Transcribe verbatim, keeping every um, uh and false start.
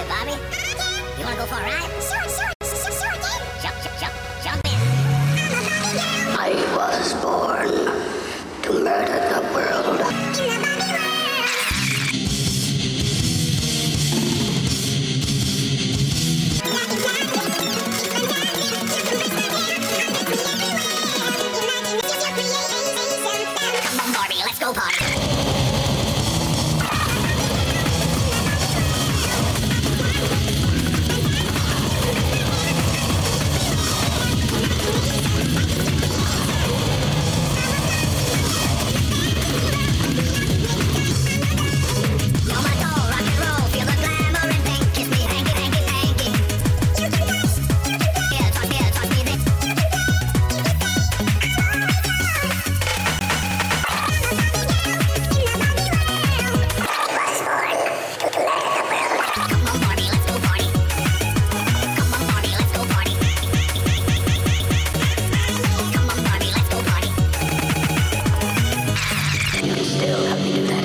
Bobby? You wanna go for a ride? Sure, sure, sure, sure, kid. Jump, jump, jump, jump in. I was born to murder the world. In the Bobby world. Come on, Barbie, let's go party. Still have me do that.